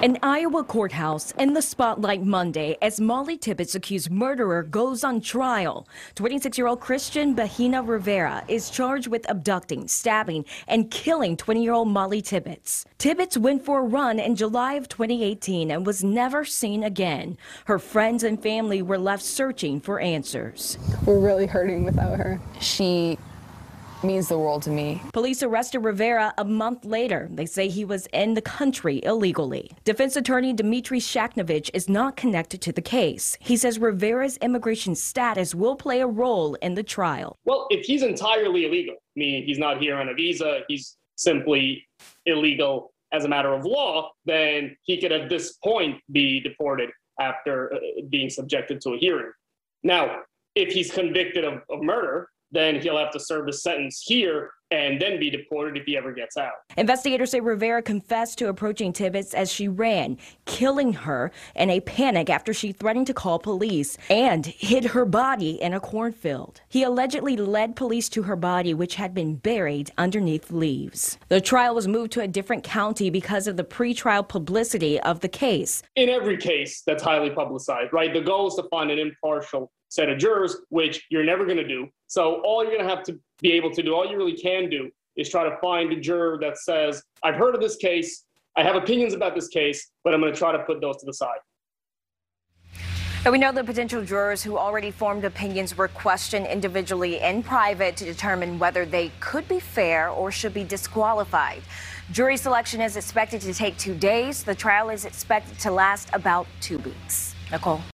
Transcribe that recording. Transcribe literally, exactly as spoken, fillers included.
An Iowa courthouse in the spotlight Monday as Molly Tippett's accused murderer goes on trial. twenty-six-year-old Christian Bahena Rivera is charged with abducting, stabbing, and killing twenty-year-old Molly Tippett. Tippett went for a run in July of twenty eighteen and was never seen again. Her friends and family were left searching for answers. We're really hurting without her. She means the world to me. Police arrested Rivera a month later. They say he was in the country illegally. Defense attorney Dmitry Shakhnovich is not connected to the case. He says Rivera's immigration status will play a role in the trial. Well, if he's entirely illegal, meaning he's not here on a visa, he's simply illegal as a matter of law, then he could at this point be deported after uh, being subjected to a hearing. Now, if he's convicted of, of murder, then he'll have to serve his sentence here and then be deported if he ever gets out. Investigators say Rivera confessed to approaching Tippett as she ran, killing her in a panic after she threatened to call police and hid her body in a cornfield. He allegedly led police to her body, which had been buried underneath leaves. The trial was moved to a different county because of the pretrial publicity of the case. In every case that's highly publicized, right, the goal is to find an impartial set of jurors, which you're never going to do. So all you're going to have to be able to do, all you really can do, is try to find a juror that says, I've heard of this case, I have opinions about this case, but I'm going to try to put those to the side. And we know the potential jurors who already formed opinions were questioned individually in private to determine whether they could be fair or should be disqualified. Jury selection is expected to take two days. The trial is expected to last about two weeks. Nicole.